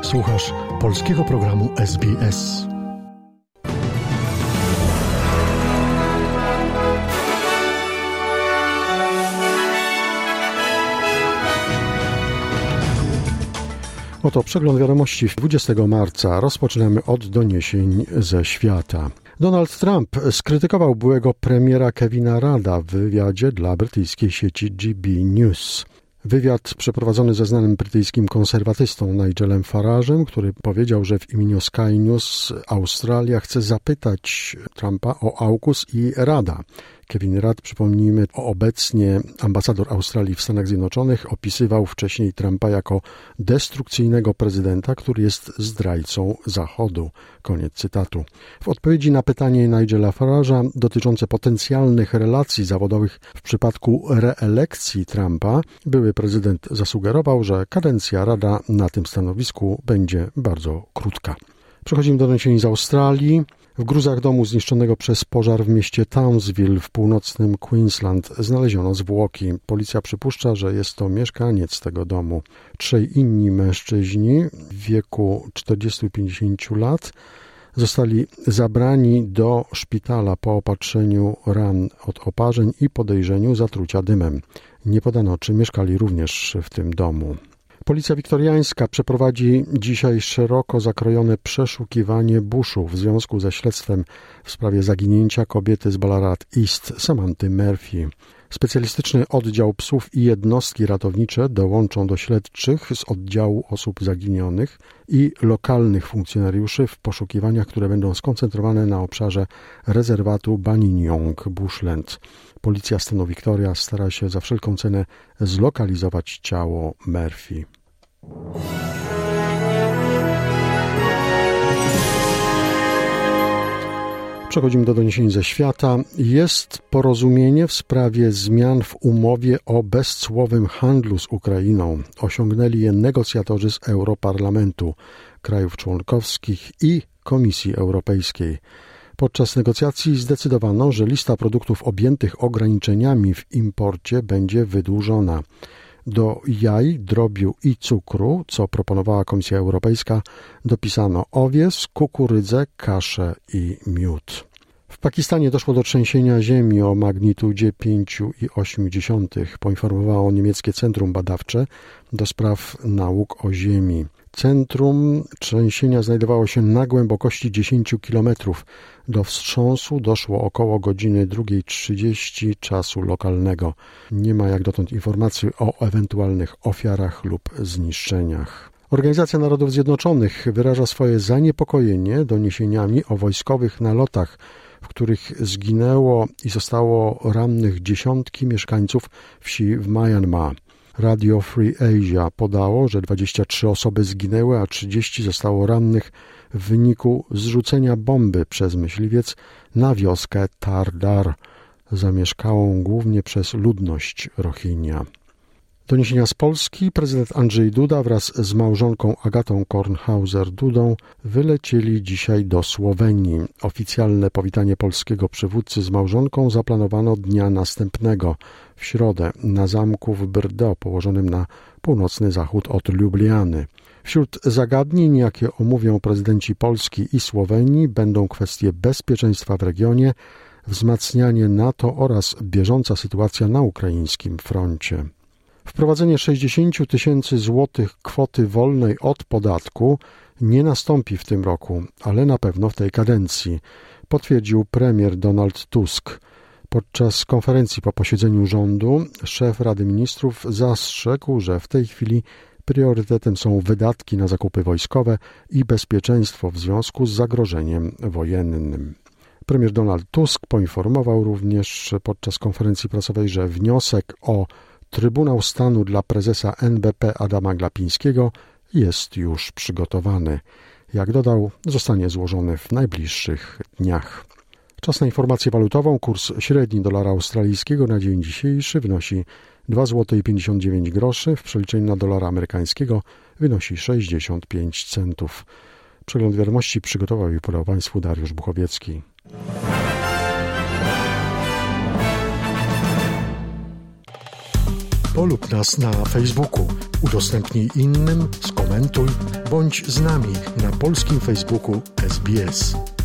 Słuchasz polskiego programu SBS. Oto przegląd wiadomości 20 marca. Rozpoczynamy od doniesień ze świata. Donald Trump skrytykował byłego premiera Kevina Rudda w wywiadzie dla brytyjskiej sieci GB News. Wywiad przeprowadzony ze znanym brytyjskim konserwatystą Nigelem Farage'em, który powiedział, że w imieniu Sky News Australia chce zapytać Trumpa o AUKUS i Rudda. Kevin Rudd, przypomnijmy, obecnie ambasador Australii w Stanach Zjednoczonych, opisywał wcześniej Trumpa jako destrukcyjnego prezydenta, który jest zdrajcą Zachodu. Koniec cytatu. W odpowiedzi na pytanie Nigela Farage'a dotyczące potencjalnych relacji zawodowych w przypadku reelekcji Trumpa, były prezydent zasugerował, że kadencja Rudda na tym stanowisku będzie bardzo krótka. Przechodzimy do doniesień z Australii. W gruzach domu zniszczonego przez pożar w mieście Townsville w północnym Queensland znaleziono zwłoki. Policja przypuszcza, że jest to mieszkaniec tego domu. 3 inni mężczyźni w wieku 40-50 lat zostali zabrani do szpitala po opatrzeniu ran od oparzeń i podejrzeniu zatrucia dymem. Nie podano, czy mieszkali również w tym domu. Policja wiktoriańska przeprowadzi dzisiaj szeroko zakrojone przeszukiwanie buszu w związku ze śledztwem w sprawie zaginięcia kobiety z Ballarat East, Samanty Murphy. Specjalistyczny oddział psów i jednostki ratownicze dołączą do śledczych z oddziału osób zaginionych i lokalnych funkcjonariuszy w poszukiwaniach, które będą skoncentrowane na obszarze rezerwatu Buninyong Bushland. Policja stanu Wiktoria stara się za wszelką cenę zlokalizować ciało Murphy. Przechodzimy do doniesień ze świata. Jest porozumienie w sprawie zmian w umowie o bezcłowym handlu z Ukrainą. Osiągnęli je negocjatorzy z Europarlamentu, krajów członkowskich i Komisji Europejskiej. Podczas negocjacji zdecydowano, że lista produktów objętych ograniczeniami w imporcie będzie wydłużona. Do jaj, drobiu i cukru, co proponowała Komisja Europejska, dopisano owies, kukurydzę, kaszę i miód. W Pakistanie doszło do trzęsienia ziemi o magnitudzie 5,8, poinformowało niemieckie Centrum Badawcze do spraw nauk o ziemi. Centrum trzęsienia znajdowało się na głębokości 10 km. Do wstrząsu doszło około godziny 2:30 czasu lokalnego. Nie ma jak dotąd informacji o ewentualnych ofiarach lub zniszczeniach. Organizacja Narodów Zjednoczonych wyraża swoje zaniepokojenie doniesieniami o wojskowych nalotach, w których zginęło i zostało rannych dziesiątki mieszkańców wsi w Myanmar. Radio Free Asia podało, że 23 osoby zginęły, a 30 zostało rannych w wyniku zrzucenia bomby przez myśliwiec na wioskę Tardar, zamieszkałą głównie przez ludność Rohingya. Doniesienia z Polski. Prezydent Andrzej Duda wraz z małżonką Agatą Kornhauser-Dudą wylecieli dzisiaj do Słowenii. Oficjalne powitanie polskiego przywódcy z małżonką zaplanowano dnia następnego, w środę, na zamku w Brdo, położonym na północny zachód od Lubliany. Wśród zagadnień, jakie omówią prezydenci Polski i Słowenii, będą kwestie bezpieczeństwa w regionie, wzmacnianie NATO oraz bieżąca sytuacja na ukraińskim froncie. Wprowadzenie 60 000 złotych kwoty wolnej od podatku nie nastąpi w tym roku, ale na pewno w tej kadencji, potwierdził premier Donald Tusk. Podczas konferencji po posiedzeniu rządu szef Rady Ministrów zastrzegł, że w tej chwili priorytetem są wydatki na zakupy wojskowe i bezpieczeństwo w związku z zagrożeniem wojennym. Premier Donald Tusk poinformował również podczas konferencji prasowej, że wniosek o Trybunał Stanu dla prezesa NBP Adama Glapińskiego jest już przygotowany. Jak dodał, zostanie złożony w najbliższych dniach. Czas na informację walutową. Kurs średni dolara australijskiego na dzień dzisiejszy wynosi 2,59 zł. W przeliczeniu na dolara amerykańskiego wynosi 65 centów. Przegląd wiadomości przygotował i podał Państwu Dariusz Buchowiecki. Polub nas na Facebooku, udostępnij innym, skomentuj, bądź z nami na polskim Facebooku SBS.